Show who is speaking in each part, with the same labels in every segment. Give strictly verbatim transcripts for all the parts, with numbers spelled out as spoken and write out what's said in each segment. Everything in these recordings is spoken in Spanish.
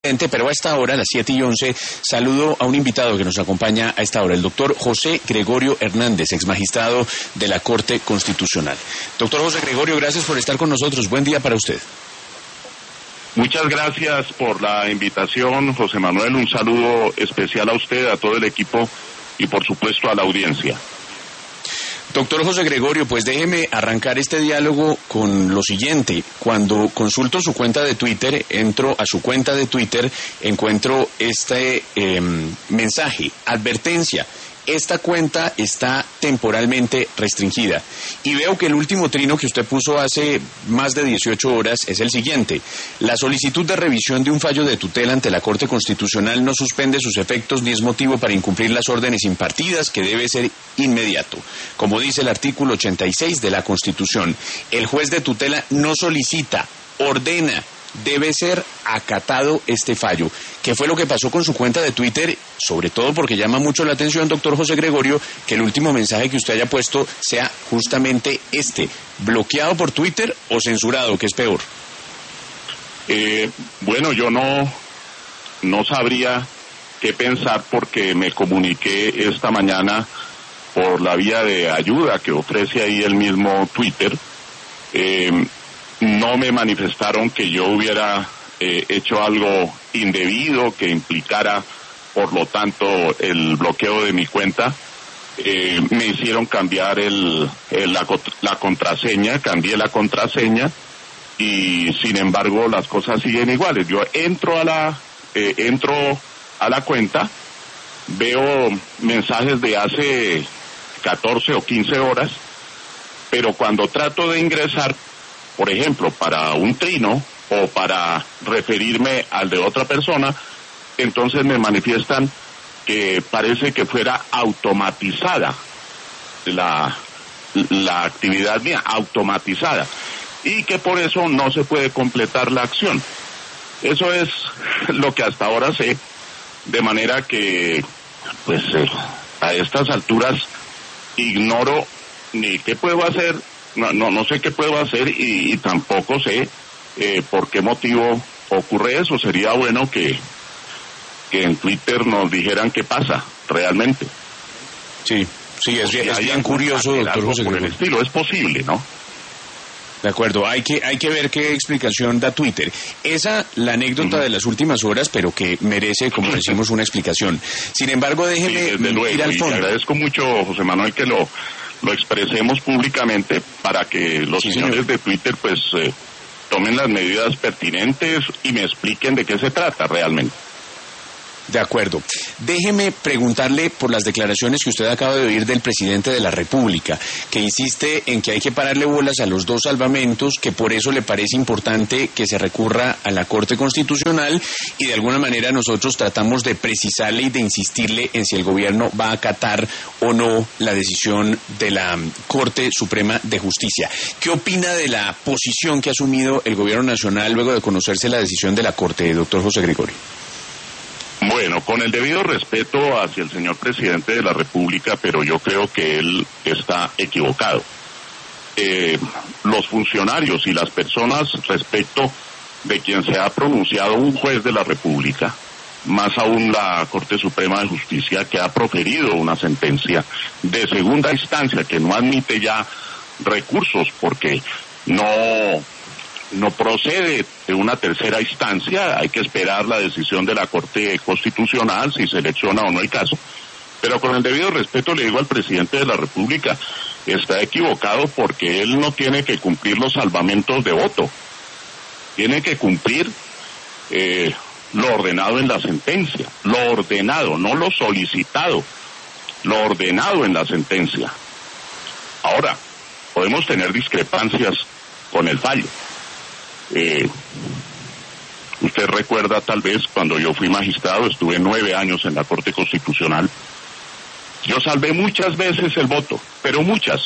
Speaker 1: Pero a esta hora, a las siete y once, saludo a un invitado que nos acompaña a esta hora, el doctor José Gregorio Hernández, exmagistrado de la Corte Constitucional. Doctor José Gregorio, gracias por estar con nosotros. Buen día para usted.
Speaker 2: Muchas gracias por la invitación, José Manuel. Un saludo especial a usted, a todo el equipo y, por supuesto, a la audiencia.
Speaker 1: Doctor José Gregorio, pues déjeme arrancar este diálogo con lo siguiente. Cuando consulto su cuenta de Twitter, entro a su cuenta de Twitter, encuentro este eh, mensaje, advertencia. Esta cuenta está temporalmente restringida. Y veo que el último trino que usted puso hace más de dieciocho horas es el siguiente. La solicitud de revisión de un fallo de tutela ante la Corte Constitucional no suspende sus efectos ni es motivo para incumplir las órdenes impartidas, que debe ser inmediato. Como dice el artículo ochenta y seis de la Constitución, el juez de tutela no solicita, ordena, debe ser acatado este fallo. ¿Qué fue lo que pasó con su cuenta de Twitter? Sobre todo porque llama mucho la atención, doctor José Gregorio, que el último mensaje que usted haya puesto sea justamente este, bloqueado por Twitter o censurado, que es peor.
Speaker 2: Eh, bueno, yo no, no sabría qué pensar porque me comuniqué esta mañana por la vía de ayuda que ofrece ahí el mismo Twitter. Eh, No me manifestaron que yo hubiera eh, hecho algo indebido que implicara, por lo tanto, el bloqueo de mi cuenta. Eh, me hicieron cambiar el, el, la, la contraseña, cambié la contraseña y, sin embargo, las cosas siguen iguales. Yo entro a la, eh, entro a la cuenta, veo mensajes de hace catorce o quince horas, pero cuando trato de ingresar, por ejemplo, para un trino o para referirme al de otra persona, entonces me manifiestan que parece que fuera automatizada la, la actividad mía, automatizada, y que por eso no se puede completar la acción. Eso es lo que hasta ahora sé, de manera que, pues, eh, a estas alturas ignoro ni qué puedo hacer. No, no, no sé qué puedo hacer y, y tampoco sé eh, por qué motivo ocurre eso. Sería bueno que, que en Twitter nos dijeran qué pasa realmente.
Speaker 1: Sí, sí, es bien, es bien curioso, doctor José
Speaker 2: Gregorio. Por el estilo, es posible, ¿no?
Speaker 1: De acuerdo, hay que hay que ver qué explicación da Twitter. Esa, la anécdota uh-huh. de las últimas horas, pero que merece, como decimos, una explicación. Sin embargo, déjeme
Speaker 2: sí, luego,
Speaker 1: ir al fondo.
Speaker 2: Y agradezco mucho, José Manuel, que lo... lo expresemos públicamente para que los sí, señores señor. de Twitter pues eh, tomen las medidas pertinentes y me expliquen de qué se trata realmente.
Speaker 1: De acuerdo. Déjeme preguntarle por las declaraciones que usted acaba de oír del presidente de la República, que insiste en que hay que pararle bolas a los dos salvamentos, que por eso le parece importante que se recurra a la Corte Constitucional y de alguna manera nosotros tratamos de precisarle y de insistirle en si el gobierno va a acatar o no la decisión de la Corte Suprema de Justicia. ¿Qué opina de la posición que ha asumido el gobierno nacional luego de conocerse la decisión de la Corte, doctor José Gregorio?
Speaker 2: Bueno, con el debido respeto hacia el señor presidente de la República, pero yo creo que él está equivocado. Eh, los funcionarios y las personas respecto de quien se ha pronunciado un juez de la República, más aún la Corte Suprema de Justicia, que ha proferido una sentencia de segunda instancia que no admite ya recursos porque no... no procede de una tercera instancia, hay que esperar la decisión de la Corte Constitucional si selecciona o no el caso. Pero con el debido respeto le digo al presidente de la República, está equivocado porque él no tiene que cumplir los salvamentos de voto, tiene que cumplir eh, lo ordenado en la sentencia, lo ordenado, no lo solicitado, lo ordenado en la sentencia. Ahora, podemos tener discrepancias con el fallo. Eh, usted recuerda tal vez cuando yo fui magistrado, estuve nueve años en la Corte Constitucional, yo salvé muchas veces el voto, pero muchas,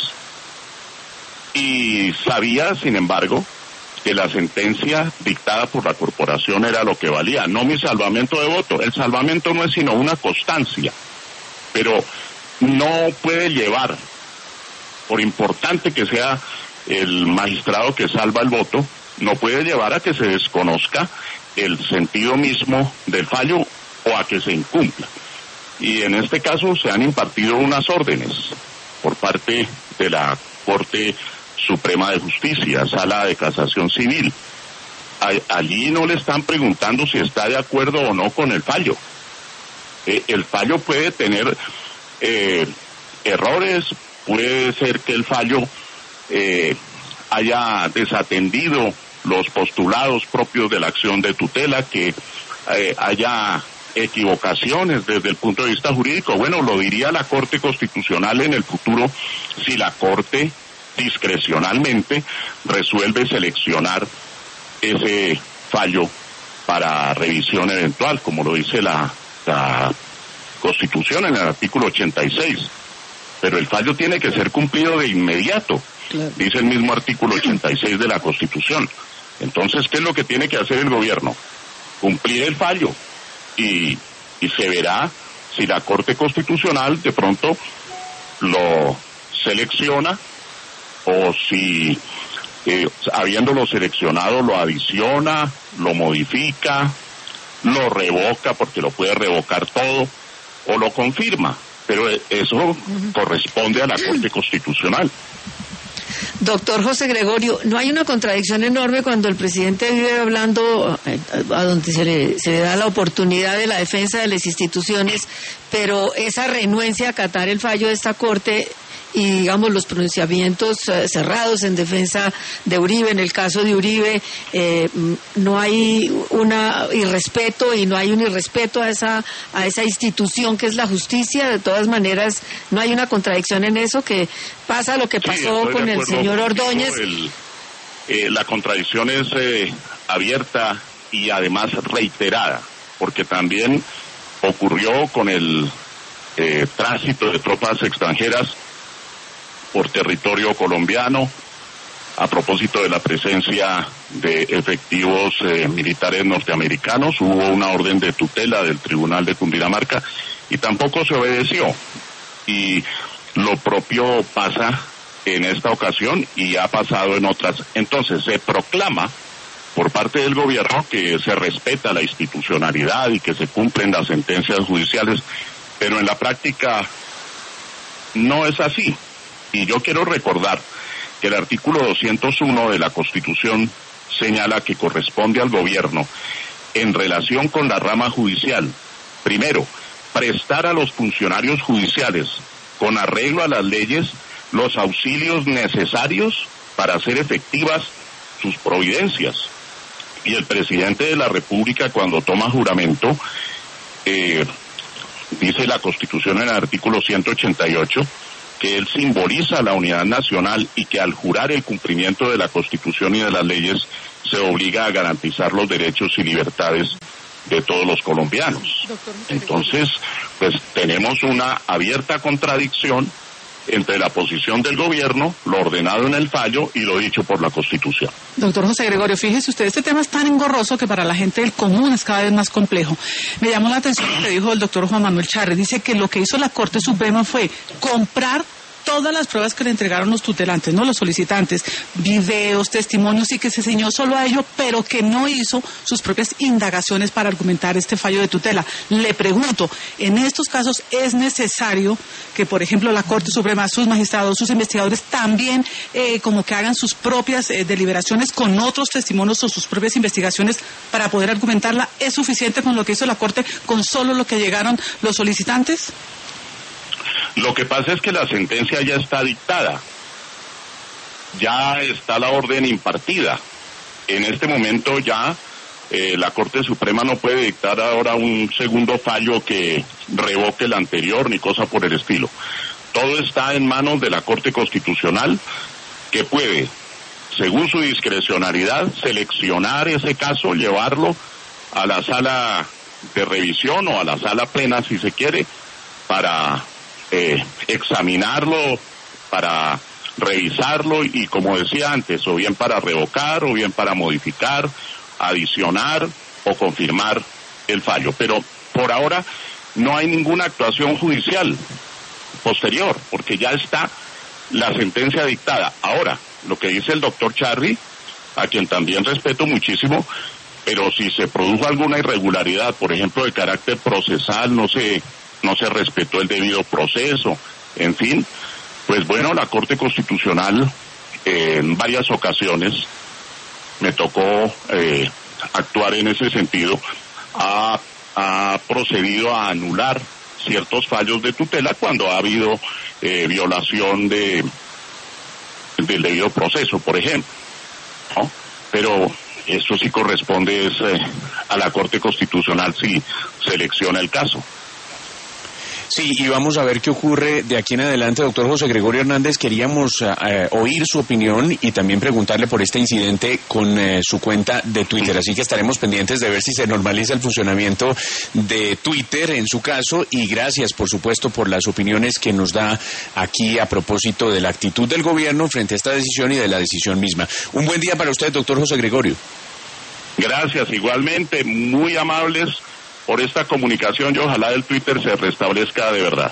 Speaker 2: y sabía, sin embargo, que la sentencia dictada por la corporación era lo que valía, no mi salvamento de voto. El salvamento no es sino una constancia, pero no puede llevar, por importante que sea el magistrado que salva el voto, no puede llevar a que se desconozca el sentido mismo del fallo o a que se incumpla. Y en este caso se han impartido unas órdenes por parte de la Corte Suprema de Justicia, Sala de Casación Civil. Allí no le están preguntando si está de acuerdo o no con el fallo. Eh, el fallo puede tener eh, errores, puede ser que el fallo eh, haya desatendido los postulados propios de la acción de tutela, que eh, haya equivocaciones desde el punto de vista jurídico. Bueno, lo diría la Corte Constitucional en el futuro si la Corte discrecionalmente resuelve seleccionar ese fallo para revisión eventual, como lo dice la, la Constitución en el artículo ochenta y seis. Pero el fallo tiene que ser cumplido de inmediato, claro. Dice el mismo artículo ochenta y seis de la Constitución. Entonces, ¿qué es lo que tiene que hacer el gobierno? Cumplir el fallo. Y, y se verá si la Corte Constitucional de pronto lo selecciona o si, eh, habiéndolo seleccionado, lo adiciona, lo modifica, lo revoca, porque lo puede revocar todo, o lo confirma. Pero eso uh-huh. corresponde a la Corte Constitucional.
Speaker 3: Doctor José Gregorio, ¿no hay una contradicción enorme cuando el presidente vive hablando a, a donde se le, se le da la oportunidad de la defensa de las instituciones, pero esa renuencia a acatar el fallo de esta Corte y, digamos, los pronunciamientos eh, cerrados en defensa de Uribe, en el caso de Uribe, eh, no hay una irrespeto y no hay un irrespeto a esa a esa institución que es la justicia? De todas maneras, ¿no hay una contradicción en eso? Que pasa lo que pasó sí, con el señor Ordóñez. El,
Speaker 2: eh, la contradicción es eh, abierta y además reiterada, porque también ocurrió con el eh, tránsito de tropas extranjeras por territorio colombiano, a propósito de la presencia de efectivos eh, militares norteamericanos. Hubo una orden de tutela del Tribunal de Cundinamarca y tampoco se obedeció. Y lo propio pasa en esta ocasión y ha pasado en otras. Entonces se proclama por parte del gobierno que se respeta la institucionalidad y que se cumplen las sentencias judiciales, pero en la práctica no es así. Y yo quiero recordar que el artículo doscientos uno de la Constitución señala que corresponde al gobierno, en relación con la rama judicial, primero, prestar a los funcionarios judiciales, con arreglo a las leyes, los auxilios necesarios para hacer efectivas sus providencias. Y el presidente de la República, cuando toma juramento, eh, dice la Constitución en el artículo ciento ochenta y ocho, que él simboliza la unidad nacional y que al jurar el cumplimiento de la Constitución y de las leyes se obliga a garantizar los derechos y libertades de todos los colombianos. Entonces, pues tenemos una abierta contradicción entre la posición del gobierno, lo ordenado en el fallo y lo dicho por la Constitución.
Speaker 4: Doctor José Gregorio, fíjese usted, este tema es tan engorroso que para la gente del común es cada vez más complejo. Me llamó la atención lo que dijo el doctor Juan Manuel Charri. Dice que lo que hizo la Corte Suprema fue comprar todas las pruebas que le entregaron los tutelantes, no los solicitantes, videos, testimonios, y que se ciñó solo a ello, pero que no hizo sus propias indagaciones para argumentar este fallo de tutela. Le pregunto, en estos casos es necesario que, por ejemplo, la Corte Suprema, sus magistrados, sus investigadores también eh, como que hagan sus propias eh, deliberaciones con otros testimonios o sus propias investigaciones para poder argumentarla. ¿Es suficiente con lo que hizo la Corte, con solo lo que llegaron los solicitantes?
Speaker 2: Lo que pasa es que la sentencia ya está dictada, ya está la orden impartida. En este momento ya eh, la Corte Suprema no puede dictar ahora un segundo fallo que revoque el anterior ni cosa por el estilo. Todo está en manos de la Corte Constitucional, que puede, según su discrecionalidad, seleccionar ese caso, llevarlo a la sala de revisión o a la sala plena, si se quiere, para Eh, examinarlo, para revisarlo y, como decía antes, o bien para revocar, o bien para modificar, adicionar o confirmar el fallo. Pero por ahora no hay ninguna actuación judicial posterior, porque ya está la sentencia dictada. Ahora, lo que dice el doctor Charri, a quien también respeto muchísimo, pero si se produjo alguna irregularidad, por ejemplo, de carácter procesal, no se, no se respetó el debido proceso, en fin, pues bueno, la Corte Constitucional eh, en varias ocasiones me tocó eh, actuar en ese sentido, ha, ha procedido a anular ciertos fallos de tutela cuando ha habido eh, violación de del debido proceso, por ejemplo, ¿no? Pero eso sí corresponde es, eh, a la Corte Constitucional si selecciona el caso.
Speaker 1: Sí, y vamos a ver qué ocurre de aquí en adelante. Doctor José Gregorio Hernández, queríamos uh, oír su opinión y también preguntarle por este incidente con uh, su cuenta de Twitter. Así que estaremos pendientes de ver si se normaliza el funcionamiento de Twitter en su caso. Y gracias, por supuesto, por las opiniones que nos da aquí a propósito de la actitud del gobierno frente a esta decisión y de la decisión misma. Un buen día para usted, doctor José Gregorio.
Speaker 2: Gracias, igualmente, muy amables por esta comunicación y ojalá el Twitter se restablezca de verdad.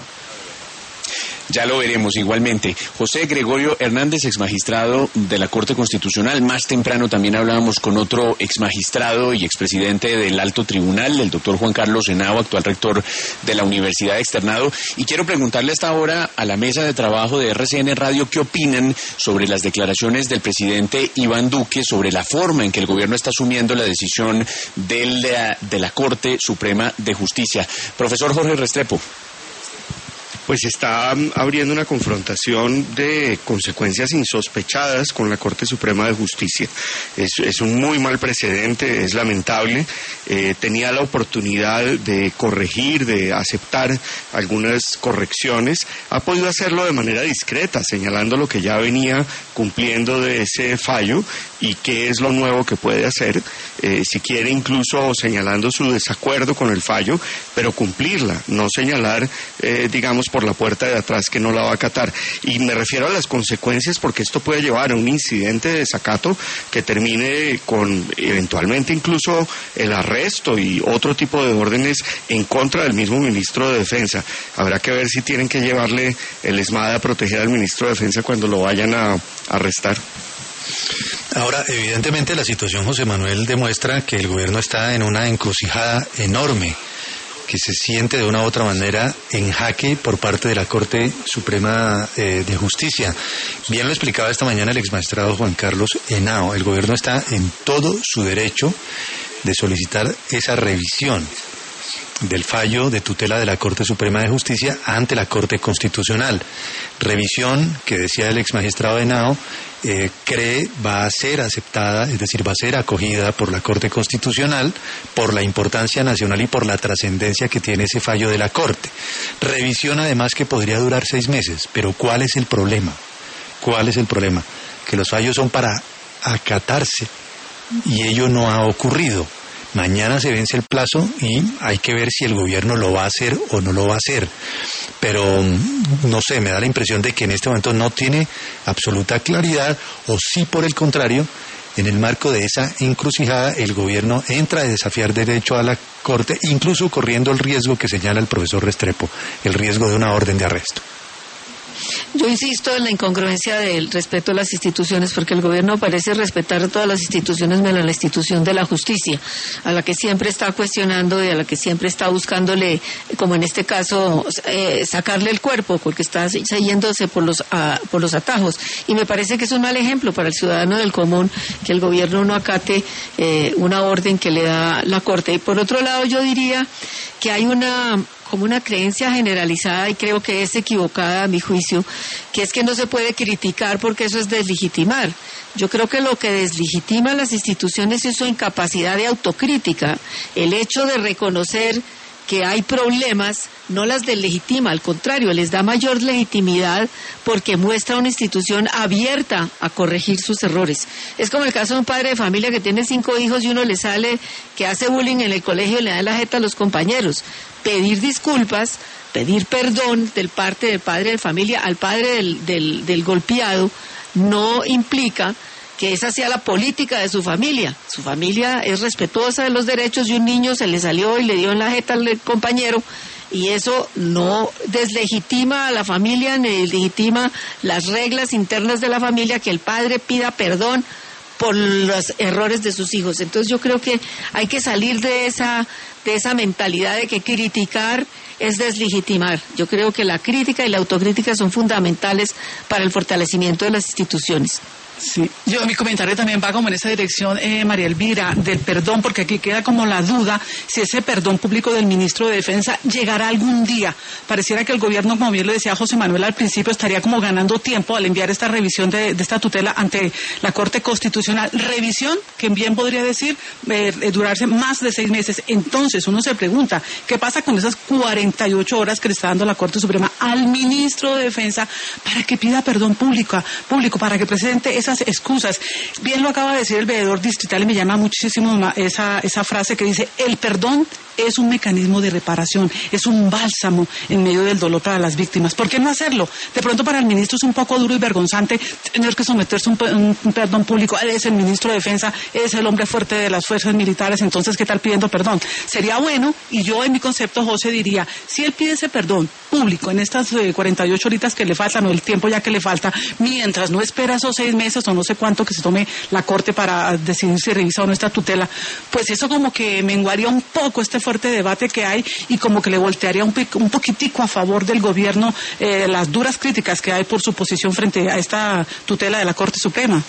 Speaker 1: Ya lo veremos igualmente. José Gregorio Hernández, exmagistrado de la Corte Constitucional. Más temprano también hablábamos con otro exmagistrado y expresidente del Alto Tribunal, el doctor Juan Carlos Henao, actual rector de la Universidad Externado. Y quiero preguntarle hasta ahora a la mesa de trabajo de R C N Radio qué opinan sobre las declaraciones del presidente Iván Duque sobre la forma en que el gobierno está asumiendo la decisión de la, de la Corte Suprema de Justicia. Profesor Jorge Restrepo.
Speaker 5: Pues está abriendo una confrontación de consecuencias insospechadas con la Corte Suprema de Justicia. Es, es un muy mal precedente, es lamentable. Eh, tenía la oportunidad de corregir, de aceptar algunas correcciones. Ha podido hacerlo de manera discreta, señalando lo que ya venía cumpliendo de ese fallo y qué es lo nuevo que puede hacer, eh, si quiere incluso señalando su desacuerdo con el fallo, pero cumplirla, no señalar, eh, digamos, por la puerta de atrás que no la va a acatar. Y me refiero a las consecuencias porque esto puede llevar a un incidente de desacato que termine con eventualmente incluso el arresto y otro tipo de órdenes en contra del mismo ministro de Defensa. Habrá que ver si tienen que llevarle el ESMAD a proteger al ministro de Defensa cuando lo vayan a arrestar.
Speaker 6: Ahora, evidentemente la situación, José Manuel, demuestra que el gobierno está en una encrucijada enorme, que se siente de una u otra manera en jaque por parte de la Corte Suprema eh, de Justicia. Bien lo explicaba esta mañana el exmagistrado Juan Carlos Henao. El gobierno está en todo su derecho de solicitar esa revisión del fallo de tutela de la Corte Suprema de Justicia ante la Corte Constitucional. Revisión que, decía el exmagistrado Henao, eh, cree va a ser aceptada, es decir, va a ser acogida por la Corte Constitucional por la importancia nacional y por la trascendencia que tiene ese fallo de la Corte. Revisión además que podría durar seis meses, pero ¿cuál es el problema? ¿Cuál es el problema? Que los fallos son para acatarse y ello no ha ocurrido. Mañana se vence el plazo y hay que ver si el gobierno lo va a hacer o no lo va a hacer. Pero, no sé, me da la impresión de que en este momento no tiene absoluta claridad, o sí, por el contrario, en el marco de esa encrucijada, el gobierno entra a desafiar derecho a la Corte, incluso corriendo el riesgo que señala el profesor Restrepo, el riesgo de una orden de arresto.
Speaker 3: Yo insisto en la incongruencia del respeto a las instituciones, porque el gobierno parece respetar todas las instituciones menos la institución de la justicia, a la que siempre está cuestionando y a la que siempre está buscándole, como en este caso, eh, sacarle el cuerpo, porque está yéndose por los, a, por los atajos. Y me parece que es un mal ejemplo para el ciudadano del común que el gobierno no acate eh, una orden que le da la Corte. Y por otro lado, yo diría que hay una... como una creencia generalizada, y creo que es equivocada a mi juicio, que es que no se puede criticar porque eso es deslegitimar. Yo creo que lo que deslegitima a las instituciones es su incapacidad de autocrítica. El hecho de reconocer que hay problemas no las deslegitima, al contrario, les da mayor legitimidad porque muestra una institución abierta a corregir sus errores. Es como el caso de un padre de familia que tiene cinco hijos y uno le sale que hace bullying en el colegio y le da la jeta a los compañeros. Pedir disculpas, pedir perdón del parte del padre de familia al padre del, del, del golpeado no implica que esa sea la política de su familia. Su familia es respetuosa de los derechos y un niño se le salió y le dio en la jeta al compañero, y eso no deslegitima a la familia ni deslegitima las reglas internas de la familia, que el padre pida perdón por los errores de sus hijos. Entonces yo creo que hay que salir de esa, de esa mentalidad de que criticar es deslegitimar. Yo creo que la crítica y la autocrítica son fundamentales para el fortalecimiento de las instituciones.
Speaker 4: Sí, yo mi comentario también va como en esa dirección, eh, María Elvira, del perdón, porque aquí queda como la duda si ese perdón público del ministro de Defensa llegará algún día. Pareciera que el gobierno, como bien lo decía José Manuel al principio, estaría como ganando tiempo al enviar esta revisión de, de esta tutela ante la Corte Constitucional. Revisión que bien podría decir eh, durarse más de seis meses. Entonces uno se pregunta, ¿qué pasa con esas cuarenta y ocho horas que le está dando la Corte Suprema al ministro de Defensa para que pida perdón público, público para que presente esa excusas? Bien lo acaba de decir el veedor distrital y me llama muchísimo esa, esa frase que dice: el perdón es un mecanismo de reparación, es un bálsamo en medio del dolor para las víctimas. ¿Por qué no hacerlo? De pronto para el ministro es un poco duro y vergonzante tener que someterse a un, un, un perdón público. Él es el ministro de Defensa, es el hombre fuerte de las fuerzas militares, entonces ¿qué tal pidiendo perdón? Sería bueno, y yo en mi concepto, José, diría, si él pide ese perdón público en estas eh, cuarenta y ocho horitas que le faltan, o el tiempo ya que le falta, mientras no espera esos seis meses o no sé cuánto que se tome la Corte para decidir si revisa o no esta tutela, pues eso como que menguaría un poco este fuerte debate que hay y como que le voltearía un, un poquitico a favor del gobierno eh, las duras críticas que hay por su posición frente a esta tutela de la Corte Suprema.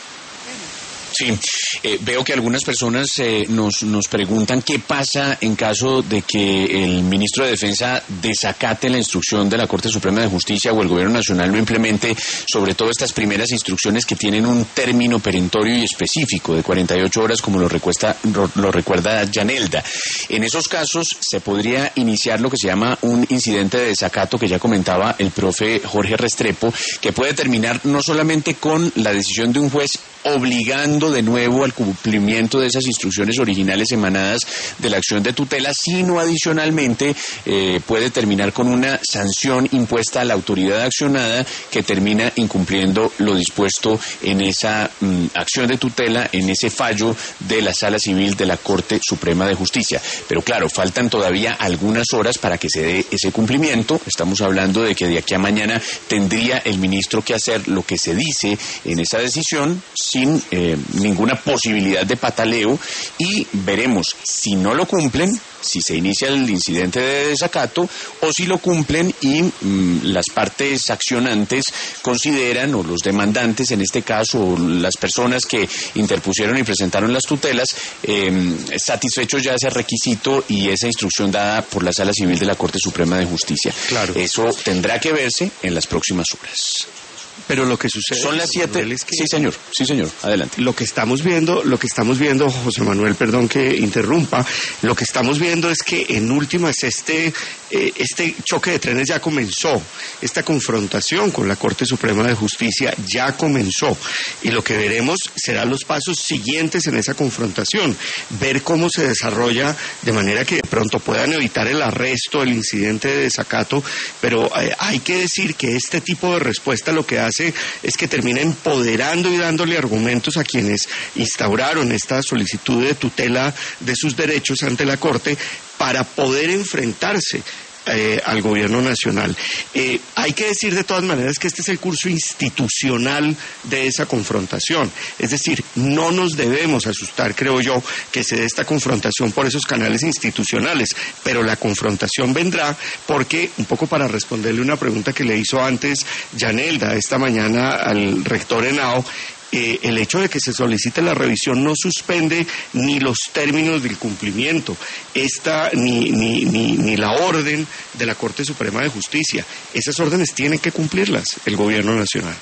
Speaker 1: Sí, eh, veo que algunas personas eh, nos, nos preguntan qué pasa en caso de que el ministro de Defensa desacate la instrucción de la Corte Suprema de Justicia o el Gobierno Nacional lo implemente, sobre todo estas primeras instrucciones que tienen un término perentorio y específico de cuarenta y ocho horas, como lo, recuesta, lo recuerda Yanelda. En esos casos se podría iniciar lo que se llama un incidente de desacato que ya comentaba el profe Jorge Restrepo, que puede terminar no solamente con la decisión de un juez obligando de nuevo al cumplimiento de esas instrucciones originales emanadas de la acción de tutela, sino adicionalmente eh, puede terminar con una sanción impuesta a la autoridad accionada que termina incumpliendo lo dispuesto en esa mm, acción de tutela, en ese fallo de la Sala Civil de la Corte Suprema de Justicia. Pero claro, faltan todavía algunas horas para que se dé ese cumplimiento. Estamos hablando de que de aquí a mañana tendría el ministro que hacer lo que se dice en esa decisión, sin eh, ninguna posibilidad de pataleo, y veremos si no lo cumplen, si se inicia el incidente de desacato, o si lo cumplen y mmm, las partes accionantes consideran, o los demandantes en este caso, o las personas que interpusieron y presentaron las tutelas, eh, satisfechos ya ese requisito y esa instrucción dada por la Sala Civil de la Corte Suprema de Justicia.
Speaker 5: Claro.
Speaker 1: Eso tendrá que verse en las próximas horas.
Speaker 5: Pero lo que sucede
Speaker 1: son las siete.
Speaker 5: Es que
Speaker 1: sí, señor. Sí, señor. Adelante.
Speaker 5: Lo que estamos viendo, lo que estamos viendo, José Manuel, perdón que interrumpa, lo que estamos viendo es que en últimas este eh, este choque de trenes ya comenzó, esta confrontación con la Corte Suprema de Justicia ya comenzó, y lo que veremos serán los pasos siguientes en esa confrontación, ver cómo se desarrolla de manera que de pronto puedan evitar el arresto, el incidente de desacato, pero eh, hay que decir que este tipo de respuesta lo que hace es que termina empoderando y dándole argumentos a quienes instauraron esta solicitud de tutela de sus derechos ante la Corte para poder enfrentarse Eh, al gobierno nacional. Eh, hay que decir de todas maneras que este es el curso institucional de esa confrontación. Es decir, no nos debemos asustar, creo yo, que se dé esta confrontación por esos canales institucionales, pero la confrontación vendrá porque, un poco para responderle una pregunta que le hizo antes Yanelda esta mañana al rector Henao, Eh, el hecho de que se solicite la revisión no suspende ni los términos del cumplimiento, esta ni, ni, ni, ni la orden de la Corte Suprema de Justicia. Esas órdenes tienen que cumplirlas el gobierno nacional.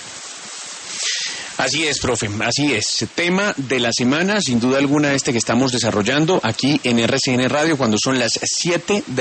Speaker 1: Así es, profe, así es. Tema de la semana, sin duda alguna, este que estamos desarrollando aquí en R C N Radio, cuando son las siete de